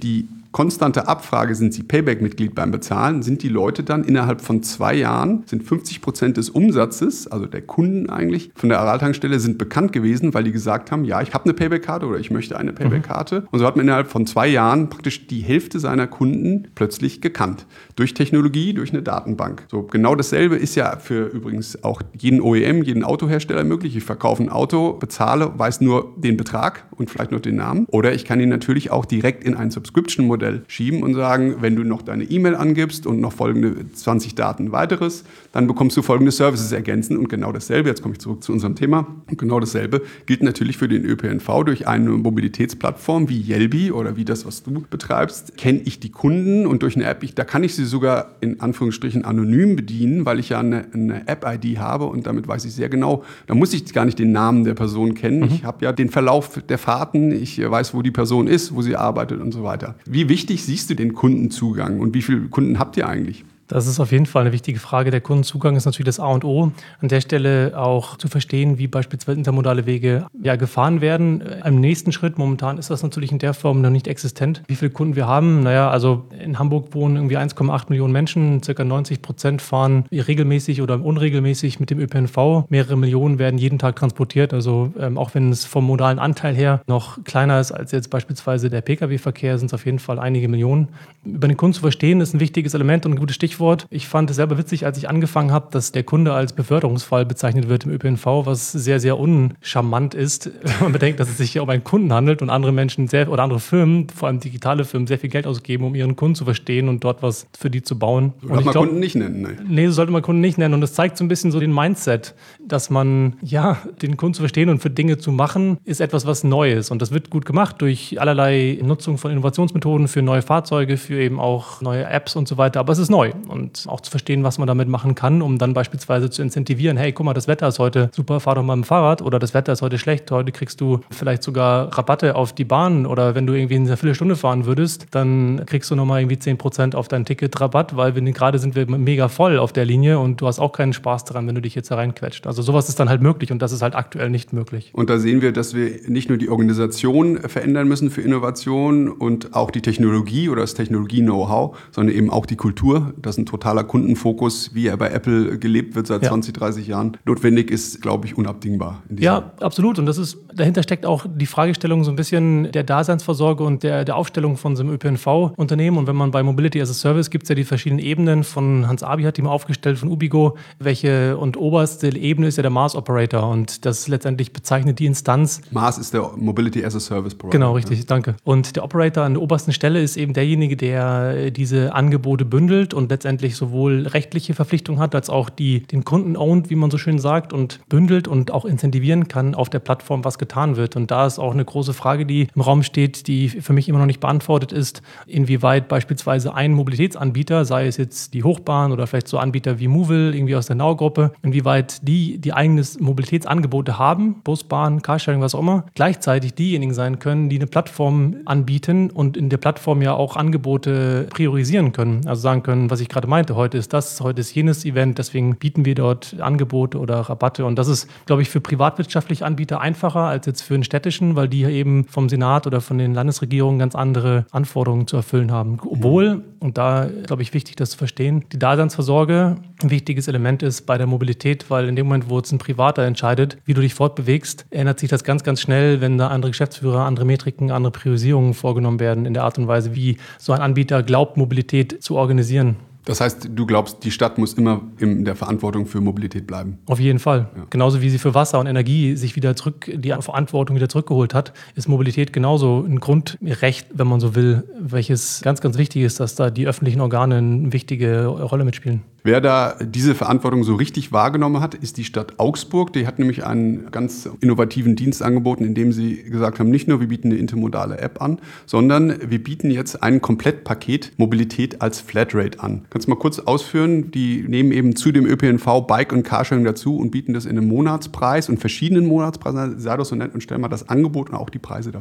konstante Abfrage, sind sie Payback-Mitglied beim Bezahlen, sind die Leute dann innerhalb von 2 Jahren, sind 50% des Umsatzes, also der Kunden eigentlich, von der Aral-Tankstelle sind bekannt gewesen, weil die gesagt haben, ja, ich habe eine Payback-Karte oder ich möchte eine Payback-Karte. Und so hat man innerhalb von 2 Jahren praktisch die Hälfte seiner Kunden plötzlich gekannt. Durch Technologie, durch eine Datenbank. So, genau dasselbe ist ja für übrigens auch jeden OEM, jeden Autohersteller möglich. Ich verkaufe ein Auto, bezahle, weiß nur den Betrag und vielleicht noch den Namen. Oder ich kann ihn natürlich auch direkt in ein Subscription-Modell schieben und sagen, wenn du noch deine E-Mail angibst und noch folgende 20 Daten weiteres, dann bekommst du folgende Services ergänzen. Und genau dasselbe, jetzt komme ich zurück zu unserem Thema, und genau dasselbe gilt natürlich für den ÖPNV. Durch eine Mobilitätsplattform wie Yelby oder wie das, was du betreibst, kenne ich die Kunden und durch eine App, da kann ich sie sogar in Anführungsstrichen anonym bedienen, weil ich ja eine App-ID habe und damit weiß ich sehr genau, da muss ich gar nicht den Namen der Person kennen. Ich habe ja den Verlauf der Fahrten, ich weiß, wo die Person ist, wo sie arbeitet und so weiter. Wie wichtig siehst du den Kundenzugang und wie viele Kunden habt ihr eigentlich? Das ist auf jeden Fall eine wichtige Frage. Der Kundenzugang ist natürlich das A und O. An der Stelle auch zu verstehen, wie beispielsweise intermodale Wege gefahren werden. Im nächsten Schritt, momentan ist das natürlich in der Form noch nicht existent. Wie viele Kunden wir haben? Also in Hamburg wohnen irgendwie 1,8 Millionen Menschen. Circa 90% fahren regelmäßig oder unregelmäßig mit dem ÖPNV. Mehrere Millionen werden jeden Tag transportiert. Also auch wenn es vom modalen Anteil her noch kleiner ist als jetzt beispielsweise der Pkw-Verkehr, sind es auf jeden Fall einige Millionen. Über den Kunden zu verstehen, ist ein wichtiges Element und ein gutes Stichwort. Ich fand es selber witzig, als ich angefangen habe, dass der Kunde als Beförderungsfall bezeichnet wird im ÖPNV, was sehr, sehr uncharmant ist, wenn man bedenkt, dass es sich hier um einen Kunden handelt und andere Menschen oder andere Firmen, vor allem digitale Firmen, sehr viel Geld ausgeben, um ihren Kunden zu verstehen und dort was für die zu bauen. So sollte man Kunden nicht nennen. Nee, so sollte man Kunden nicht nennen. Und das zeigt so ein bisschen so den Mindset, dass man, den Kunden zu verstehen und für Dinge zu machen, ist etwas, was neu ist. Und das wird gut gemacht durch allerlei Nutzung von Innovationsmethoden für neue Fahrzeuge, für eben auch neue Apps und so weiter. Aber es ist neu. Und auch zu verstehen, was man damit machen kann, um dann beispielsweise zu incentivieren, hey, guck mal, das Wetter ist heute super, fahr doch mal mit dem Fahrrad, oder das Wetter ist heute schlecht, heute kriegst du vielleicht sogar Rabatte auf die Bahn, oder wenn du irgendwie in einer Viertelstunde fahren würdest, dann kriegst du nochmal irgendwie 10% auf dein Ticket Rabatt, weil gerade sind wir mega voll auf der Linie und du hast auch keinen Spaß daran, wenn du dich jetzt da reinquetscht. Also sowas ist dann halt möglich und das ist halt aktuell nicht möglich. Und da sehen wir, dass wir nicht nur die Organisation verändern müssen für Innovation und auch die Technologie oder das Technologie-Know-how, sondern eben auch die Kultur. Das ist ein totaler Kundenfokus, wie er bei Apple gelebt wird seit 20, 30 Jahren, notwendig ist, glaube ich, unabdingbar. Ja, absolut. Und dahinter steckt auch die Fragestellung so ein bisschen der Daseinsvorsorge und der Aufstellung von so einem ÖPNV-Unternehmen. Und wenn man bei Mobility as a Service gibt es ja die verschiedenen Ebenen. Von Hans Abi hat die mal aufgestellt, von Ubigo. Und oberste Ebene ist ja der Mars Operator. Und das letztendlich bezeichnet die Instanz. Mars ist der Mobility as a Service Provider. Genau, richtig, danke. Und der Operator an der obersten Stelle ist eben derjenige, der diese Angebote bündelt und letztendlich sowohl rechtliche Verpflichtungen hat, als auch den Kunden ownt, wie man so schön sagt, und bündelt und auch incentivieren kann auf der Plattform, was getan wird. Und da ist auch eine große Frage, die im Raum steht, die für mich immer noch nicht beantwortet ist, inwieweit beispielsweise ein Mobilitätsanbieter, sei es jetzt die Hochbahn oder vielleicht so Anbieter wie Movil, irgendwie aus der Nau-Gruppe, inwieweit die eigenes Mobilitätsangebote haben, Bus, Bahn, Carsharing, was auch immer, gleichzeitig diejenigen sein können, die eine Plattform anbieten und in der Plattform ja auch Angebote priorisieren können. Also sagen können, was ich gerade meinte, heute ist das, heute ist jenes Event, deswegen bieten wir dort Angebote oder Rabatte. Und das ist, glaube ich, für privatwirtschaftliche Anbieter einfacher als jetzt für einen städtischen, weil die eben vom Senat oder von den Landesregierungen ganz andere Anforderungen zu erfüllen haben. Obwohl, und da glaube ich wichtig, das zu verstehen, die Daseinsvorsorge ein wichtiges Element ist bei der Mobilität, weil in dem Moment, wo jetzt ein Privater entscheidet, wie du dich fortbewegst, ändert sich das ganz, ganz schnell, wenn da andere Geschäftsführer, andere Metriken, andere Priorisierungen vorgenommen werden in der Art und Weise, wie so ein Anbieter glaubt, Mobilität zu organisieren. Das heißt, du glaubst, die Stadt muss immer in der Verantwortung für Mobilität bleiben? Auf jeden Fall. Ja. Genauso wie sie für Wasser und Energie sich die Verantwortung wieder zurückgeholt hat, ist Mobilität genauso ein Grundrecht, wenn man so will, welches ganz, ganz wichtig ist, dass da die öffentlichen Organe eine wichtige Rolle mitspielen. Wer da diese Verantwortung so richtig wahrgenommen hat, ist die Stadt Augsburg. Die hat nämlich einen ganz innovativen Dienst angeboten, in dem sie gesagt haben, nicht nur wir bieten eine intermodale App an, sondern wir bieten jetzt ein Komplettpaket Mobilität als Flatrate an. Kannst du mal kurz ausführen? Die nehmen eben zu dem ÖPNV Bike und Carsharing dazu und bieten das in einem Monatspreis und verschiedenen Monatspreisen. Sei doch so nett und stell mal das Angebot und auch die Preise dafür dar.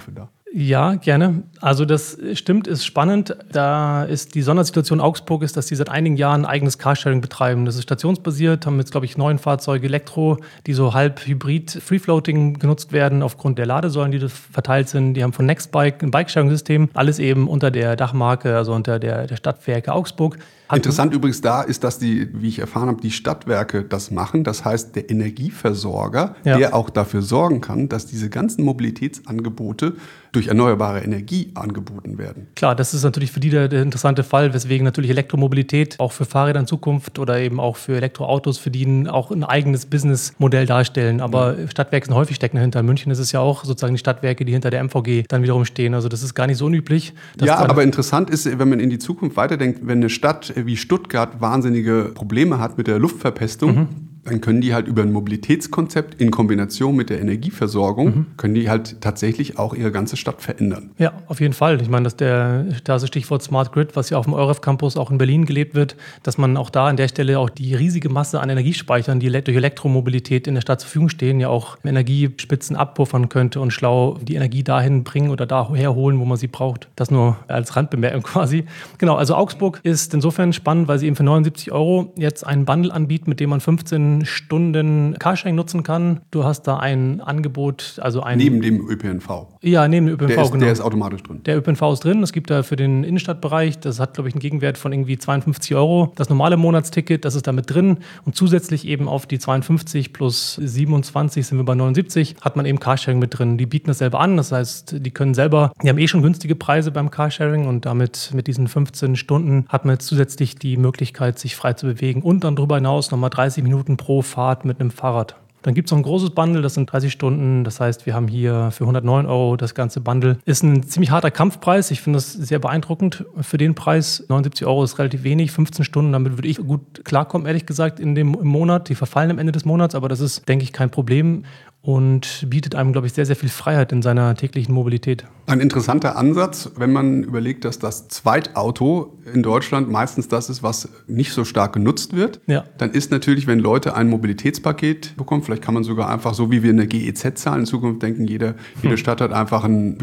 Ja, gerne. Also das stimmt, ist spannend. Da ist die Sondersituation Augsburg ist, dass die seit einigen Jahren ein eigenes Carsharing betreiben. Das ist stationsbasiert, haben jetzt, glaube ich, 9 Fahrzeuge Elektro, die so halb hybrid Free-Floating genutzt werden aufgrund der Ladesäulen, die verteilt sind. Die haben von Nextbike ein Bike-Sharing-System, alles eben unter der Dachmarke, also unter der Stadtwerke Augsburg. Interessant übrigens da ist, dass wie ich erfahren habe, die Stadtwerke das machen. Das heißt, der Energieversorger, der auch dafür sorgen kann, dass diese ganzen Mobilitätsangebote durch erneuerbare Energie angeboten werden. Klar, das ist natürlich für die der interessante Fall, weswegen natürlich Elektromobilität auch für Fahrräder in Zukunft oder eben auch für Elektroautos für die auch ein eigenes Businessmodell darstellen. Aber Stadtwerke sind häufig stecken dahinter. In München ist es ja auch sozusagen die Stadtwerke, die hinter der MVG dann wiederum stehen. Also das ist gar nicht so unüblich. Ja, aber interessant ist, wenn man in die Zukunft weiterdenkt, wenn eine Stadt wie Stuttgart wahnsinnige Probleme hat mit der Luftverpestung, dann können die halt über ein Mobilitätskonzept in Kombination mit der Energieversorgung, können die halt tatsächlich auch ihre ganze Stadt verändern. Ja, auf jeden Fall. Ich meine, da ist das Stichwort Smart Grid, was ja auf dem EUREF Campus auch in Berlin gelebt wird, dass man auch da an der Stelle auch die riesige Masse an Energiespeichern, die durch Elektromobilität in der Stadt zur Verfügung stehen, ja auch Energiespitzen abpuffern könnte und schlau die Energie dahin bringen oder daher holen, wo man sie braucht. Das nur als Randbemerkung quasi. Genau, also Augsburg ist insofern spannend, weil sie eben für 79 € jetzt einen Bundle anbieten, mit dem man 15 Stunden Carsharing nutzen kann. Du hast da ein Angebot, also ein... Neben dem ÖPNV. Ja, neben dem ÖPNV, genau. Der ist automatisch drin. Der ÖPNV ist drin. Es gibt da für den Innenstadtbereich, das hat, glaube ich, einen Gegenwert von irgendwie 52 €. Das normale Monatsticket, das ist da mit drin. Und zusätzlich eben auf die 52 plus 27 sind wir bei 79, hat man eben Carsharing mit drin. Die bieten das selber an. Das heißt, die haben schon günstige Preise beim Carsharing und damit mit diesen 15 Stunden hat man jetzt zusätzlich die Möglichkeit, sich frei zu bewegen und dann darüber hinaus nochmal 30 Minuten pro Fahrt mit einem Fahrrad. Dann gibt es noch ein großes Bundle, das sind 30 Stunden. Das heißt, wir haben hier für 109 € das ganze Bundle. Ist ein ziemlich harter Kampfpreis. Ich finde das sehr beeindruckend für den Preis. 79 € ist relativ wenig, 15 Stunden. Damit würde ich gut klarkommen, ehrlich gesagt, im Monat. Die verfallen am Ende des Monats, aber das ist, denke ich, kein Problem und bietet einem, glaube ich, sehr, sehr viel Freiheit in seiner täglichen Mobilität. Ein interessanter Ansatz, wenn man überlegt, dass das Zweitauto in Deutschland meistens das ist, was nicht so stark genutzt wird. Ja. Dann ist natürlich, wenn Leute ein Mobilitätspaket bekommen, vielleicht kann man sogar einfach, so wie wir in der GEZ zahlen, in Zukunft denken, jede Stadt hat einfach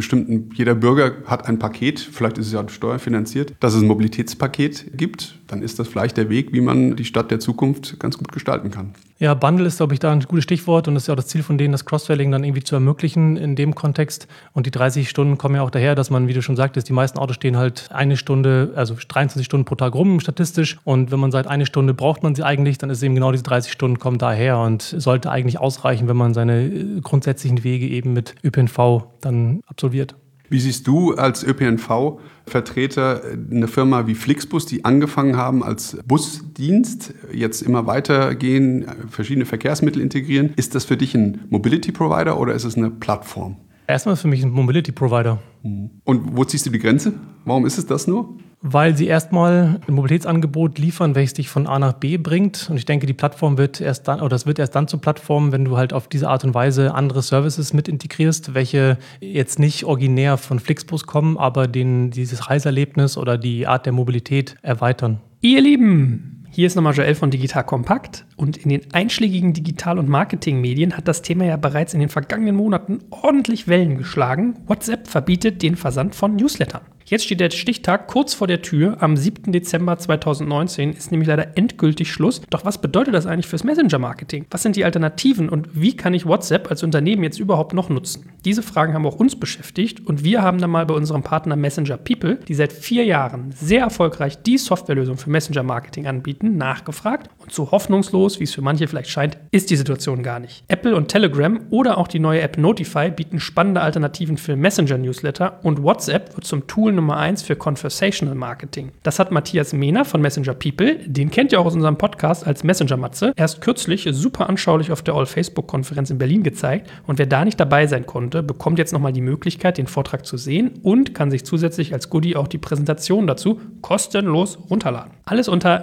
jeder Bürger hat ein Paket, vielleicht ist es ja steuerfinanziert, dass es ein Mobilitätspaket gibt, dann ist das vielleicht der Weg, wie man die Stadt der Zukunft ganz gut gestalten kann. Ja, Bundle ist, glaube ich, da ein gutes Stichwort und das ist ja auch das Ziel von denen, das Cross-Selling dann irgendwie zu ermöglichen in dem Kontext. Und die 30 Stunden kommen ja auch daher, dass man, wie du schon sagtest, die meisten Autos stehen halt 1 Stunde, also 23 Stunden pro Tag rum statistisch. Und wenn man sagt, 1 Stunde braucht man sie eigentlich, dann ist eben genau diese 30 Stunden kommen daher und sollte eigentlich ausreichen, wenn man seine grundsätzlichen Wege eben mit ÖPNV dann absolviert. Wie siehst du als ÖPNV-Vertreter eine Firma wie Flixbus, die angefangen haben als Busdienst, jetzt immer weitergehen, verschiedene Verkehrsmittel integrieren? Ist das für dich ein Mobility-Provider oder ist es eine Plattform? Erstmal ist für mich ein Mobility-Provider. Und wo ziehst du die Grenze? Warum ist es das nur? Weil sie erstmal ein Mobilitätsangebot liefern, welches dich von A nach B bringt. Und ich denke, die Plattform wird erst dann zur Plattform, wenn du halt auf diese Art und Weise andere Services mit integrierst, welche jetzt nicht originär von Flixbus kommen, aber dieses Reiserlebnis oder die Art der Mobilität erweitern. Ihr Lieben, hier ist nochmal Joel von Digital Kompakt. Und in den einschlägigen Digital- und Marketingmedien hat das Thema ja bereits in den vergangenen Monaten ordentlich Wellen geschlagen. WhatsApp verbietet den Versand von Newslettern. Jetzt steht der Stichtag kurz vor der Tür. Am 7. Dezember 2019 ist nämlich leider endgültig Schluss. Doch was bedeutet das eigentlich fürs Messenger-Marketing? Was sind die Alternativen und wie kann ich WhatsApp als Unternehmen jetzt überhaupt noch nutzen? Diese Fragen haben auch uns beschäftigt und wir haben dann mal bei unserem Partner Messenger People, die seit 4 Jahren sehr erfolgreich die Softwarelösung für Messenger-Marketing anbieten, nachgefragt. Und so hoffnungslos, wie es für manche vielleicht scheint, ist die Situation gar nicht. Apple und Telegram oder auch die neue App Notify bieten spannende Alternativen für Messenger-Newsletter und WhatsApp wird zum Tool Nummer 1 für Conversational Marketing. Das hat Matthias Mehner von Messenger People, den kennt ihr auch aus unserem Podcast als Messenger-Matze, erst kürzlich super anschaulich auf der All-Facebook-Konferenz in Berlin gezeigt und wer da nicht dabei sein konnte, bekommt jetzt nochmal die Möglichkeit, den Vortrag zu sehen und kann sich zusätzlich als Goodie auch die Präsentation dazu kostenlos runterladen. Alles unter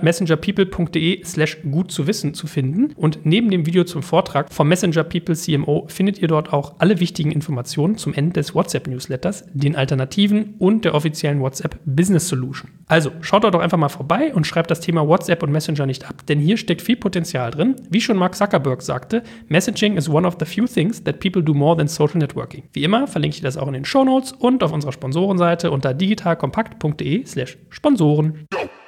messengerpeople.de/gut zu wissen zu finden und neben dem Video zum Vortrag vom Messenger People CMO findet ihr dort auch alle wichtigen Informationen zum Ende des WhatsApp-Newsletters, den Alternativen und der offiziellen WhatsApp Business Solution. Also schaut dort doch einfach mal vorbei und schreibt das Thema WhatsApp und Messenger nicht ab, denn hier steckt viel Potenzial drin. Wie schon Mark Zuckerberg sagte, Messaging is one of the few things that people do more than social networking. Networking. Wie immer verlinke ich das auch in den Shownotes und auf unserer Sponsorenseite unter digitalkompakt.de/Sponsoren.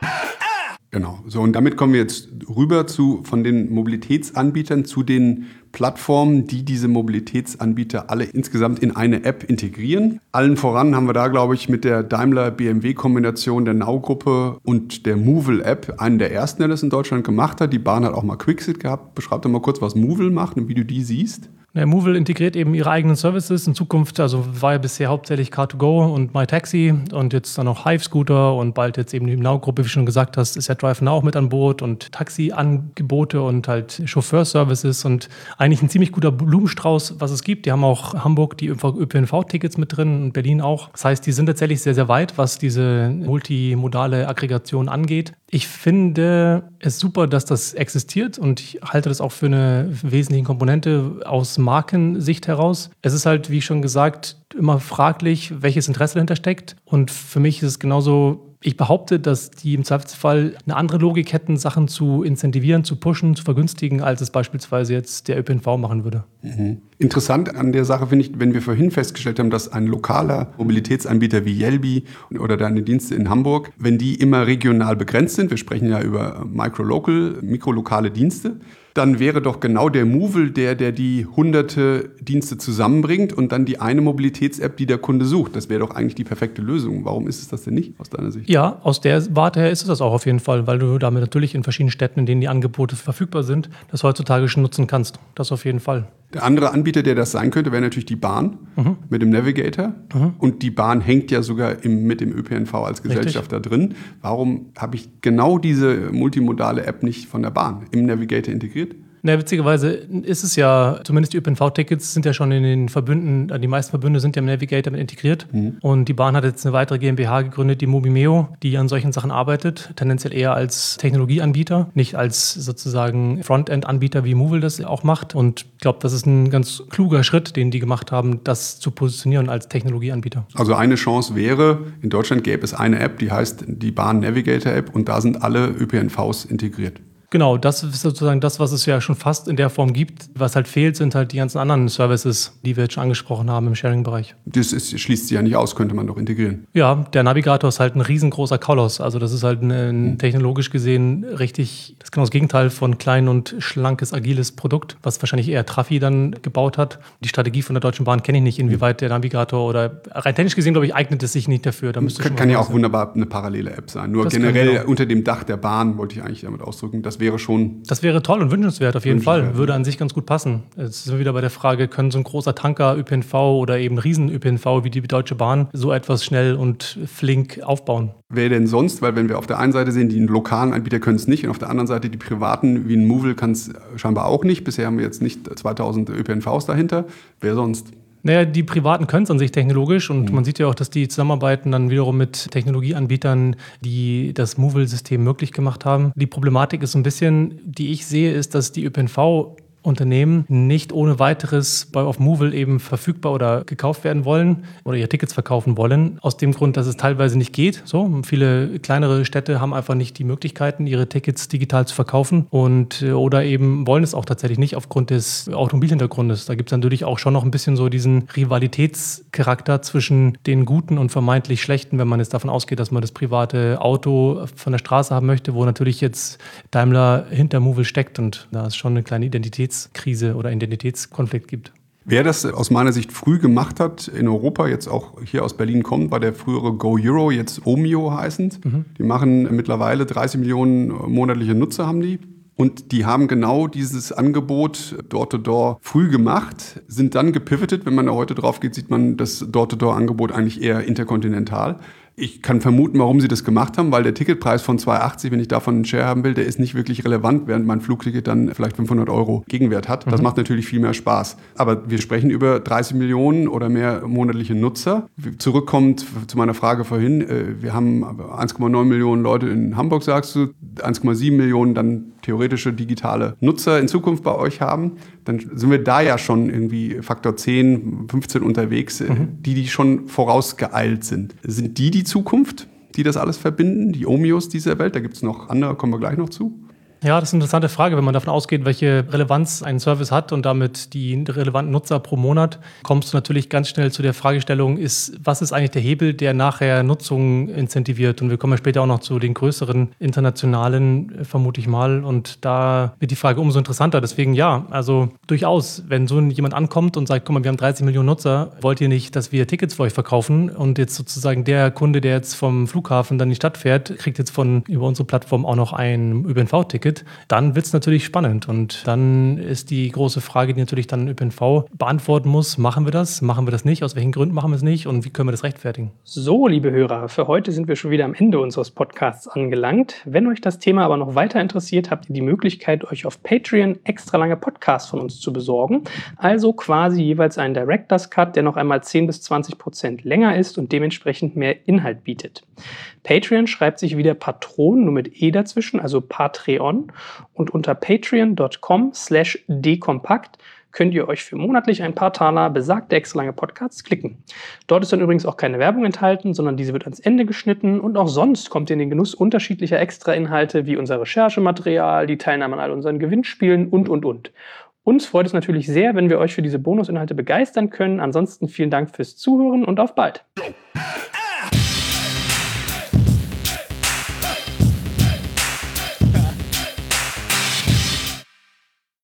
Genau. So, und damit kommen wir jetzt rüber von den Mobilitätsanbietern zu den Plattformen, die diese Mobilitätsanbieter alle insgesamt in eine App integrieren. Allen voran haben wir da, glaube ich, mit der Daimler-BMW-Kombination der Now-Gruppe und der Movil-App einen der ersten, der das in Deutschland gemacht hat. Die Bahn hat auch mal Quixit gehabt. Beschreib doch mal kurz, was Movil macht und wie du die siehst. Ja, Movil integriert eben ihre eigenen Services in Zukunft, also war ja bisher hauptsächlich Car2Go und MyTaxi und jetzt dann noch Hive-Scooter und bald jetzt eben die Now-Gruppe, wie du schon gesagt hast, ist ja DriveNow auch mit an Bord und Taxi-Angebote und halt Chauffeur-Services und eigentlich ein ziemlich guter Blumenstrauß, was es gibt. Die haben auch Hamburg die ÖPNV-Tickets mit drin und Berlin auch. Das heißt, die sind tatsächlich sehr, sehr weit, was diese multimodale Aggregation angeht. Ich finde es super, dass das existiert und ich halte das auch für eine wesentliche Komponente aus Markensicht heraus. Es ist halt, wie schon gesagt, immer fraglich, welches Interesse dahinter steckt. Und für mich ist es genauso, ich behaupte, dass die im Zweifelsfall eine andere Logik hätten, Sachen zu incentivieren, zu pushen, zu vergünstigen, als es beispielsweise jetzt der ÖPNV machen würde. Mhm. Interessant an der Sache finde ich, wenn wir vorhin festgestellt haben, dass ein lokaler Mobilitätsanbieter wie Yelby oder deine Dienste in Hamburg, wenn die immer regional begrenzt sind, wir sprechen ja über mikrolokale Dienste, dann wäre doch genau der Movil der die hunderte Dienste zusammenbringt und dann die eine Mobilitäts-App, die der Kunde sucht. Das wäre doch eigentlich die perfekte Lösung. Warum ist es das denn nicht aus deiner Sicht? Ja, aus der Warte her ist es das auch auf jeden Fall, weil du damit natürlich in verschiedenen Städten, in denen die Angebote verfügbar sind, das heutzutage schon nutzen kannst. Das auf jeden Fall. Der andere Anbieter, der das sein könnte, wäre natürlich die Bahn mit dem Navigator. Und die Bahn hängt ja sogar mit dem ÖPNV als Gesellschafter drin. Warum habe ich genau diese multimodale App nicht von der Bahn im Navigator integriert? Na, witzigerweise ist es ja, zumindest die ÖPNV-Tickets sind ja schon in den Verbünden, die meisten Verbünde sind ja im Navigator mit integriert. Und die Bahn hat jetzt eine weitere GmbH gegründet, die Mobimeo, die an solchen Sachen arbeitet, tendenziell eher als Technologieanbieter, nicht als sozusagen Frontend-Anbieter, wie Movil das auch macht. Und ich glaube, das ist ein ganz kluger Schritt, den die gemacht haben, das zu positionieren als Technologieanbieter. Also eine Chance wäre, in Deutschland gäbe es eine App, die heißt die Bahn Navigator App und da sind alle ÖPNVs integriert. Genau, das ist sozusagen das, was es ja schon fast in der Form gibt. Was halt fehlt, sind halt die ganzen anderen Services, die wir jetzt schon angesprochen haben im Sharing-Bereich. Das schließt sich ja nicht aus, könnte man doch integrieren. Ja, der Navigator ist halt ein riesengroßer Koloss. Also das ist halt technologisch gesehen richtig, das ist genau das Gegenteil von klein und schlankes, agiles Produkt, was wahrscheinlich eher Trafi dann gebaut hat. Die Strategie von der Deutschen Bahn kenne ich nicht, inwieweit der Navigator oder rein technisch gesehen, glaube ich, eignet es sich nicht dafür. Da kann ja auch wunderbar eine parallele App sein. Nur das generell unter dem Dach der Bahn, wollte ich eigentlich damit ausdrücken, das wäre toll und wünschenswert auf jeden Fall. Würde an sich ganz gut passen. Jetzt sind wir wieder bei der Frage, können so ein großer Tanker ÖPNV oder eben Riesen-ÖPNV wie die Deutsche Bahn so etwas schnell und flink aufbauen? Wer denn sonst? Weil wenn wir auf der einen Seite sehen, die lokalen Anbieter können es nicht und auf der anderen Seite die privaten, wie ein Movil, kann es scheinbar auch nicht. Bisher haben wir jetzt nicht 2000 ÖPNVs dahinter. Wer sonst? Naja, die Privaten können es an sich technologisch und man sieht ja auch, dass die zusammenarbeiten dann wiederum mit Technologieanbietern, die das Movil-System möglich gemacht haben. Die Problematik ist so ein bisschen, die ich sehe, ist, dass die ÖPNV-Unternehmen nicht ohne weiteres auf Movil eben verfügbar oder gekauft werden wollen oder ihre Tickets verkaufen wollen. Aus dem Grund, dass es teilweise nicht geht. So, viele kleinere Städte haben einfach nicht die Möglichkeiten, ihre Tickets digital zu verkaufen oder eben wollen es auch tatsächlich nicht aufgrund des Automobilhintergrundes. Da gibt es natürlich auch schon noch ein bisschen so diesen Rivalitätscharakter zwischen den Guten und vermeintlich Schlechten, wenn man jetzt davon ausgeht, dass man das private Auto von der Straße haben möchte, wo natürlich jetzt Daimler hinter Movil steckt und da ist schon eine kleine Identitätskrise oder Identitätskonflikt gibt. Wer das aus meiner Sicht früh gemacht hat, in Europa, jetzt auch hier aus Berlin kommt, war der frühere Go Euro, jetzt Omio heißend. Die machen mittlerweile 30 Millionen monatliche Nutzer haben die. Und die haben genau dieses Angebot Door-to-Door früh gemacht, sind dann gepivotet. Wenn man da heute drauf geht, sieht man das Door-to-Door-Angebot eigentlich eher interkontinental. Ich kann vermuten, warum sie das gemacht haben, weil der Ticketpreis von 2,80, wenn ich davon einen Share haben will, der ist nicht wirklich relevant, während mein Flugticket dann vielleicht 500 € Gegenwert hat. Das macht natürlich viel mehr Spaß. Aber wir sprechen über 30 Millionen oder mehr monatliche Nutzer. Zurückkommt zu meiner Frage vorhin, wir haben 1,9 Millionen Leute in Hamburg, sagst du, 1,7 Millionen dann theoretische digitale Nutzer in Zukunft bei euch haben. Dann sind wir da ja schon irgendwie Faktor 10, 15 unterwegs, die schon vorausgeeilt sind. Sind die Zukunft, die das alles verbinden? Die Omios dieser Welt? Da gibt es noch andere, kommen wir gleich noch zu. Ja, das ist eine interessante Frage. Wenn man davon ausgeht, welche Relevanz ein Service hat und damit die relevanten Nutzer pro Monat, kommst du natürlich ganz schnell zu der Fragestellung, was ist eigentlich der Hebel, der nachher Nutzung incentiviert? Und wir kommen ja später auch noch zu den größeren internationalen, vermute ich mal. Und da wird die Frage umso interessanter. Deswegen ja, also durchaus, wenn so jemand ankommt und sagt, guck mal, wir haben 30 Millionen Nutzer, wollt ihr nicht, dass wir Tickets für euch verkaufen? Und jetzt sozusagen der Kunde, der jetzt vom Flughafen dann in die Stadt fährt, kriegt jetzt über unsere Plattform auch noch ein ÖPNV-Ticket. Dann wird es natürlich spannend und dann ist die große Frage, die natürlich dann ÖPNV beantworten muss, machen wir das nicht, aus welchen Gründen machen wir es nicht und wie können wir das rechtfertigen? So, liebe Hörer, für heute sind wir schon wieder am Ende unseres Podcasts angelangt. Wenn euch das Thema aber noch weiter interessiert, habt ihr die Möglichkeit, euch auf Patreon extra lange Podcasts von uns zu besorgen, also quasi jeweils einen Director's Cut, der noch einmal 10-20% länger ist und dementsprechend mehr Inhalt bietet. Patreon schreibt sich wieder Patron, nur mit E dazwischen, also Patreon. Und unter patreon.com/dekompakt könnt ihr euch für monatlich ein paar Taler besagte extra lange Podcasts klicken. Dort ist dann übrigens auch keine Werbung enthalten, sondern diese wird ans Ende geschnitten und auch sonst kommt ihr in den Genuss unterschiedlicher Extra-Inhalte wie unser Recherchematerial, die Teilnahme an all unseren Gewinnspielen und. Uns freut es natürlich sehr, wenn wir euch für diese Bonusinhalte begeistern können. Ansonsten vielen Dank fürs Zuhören und auf bald.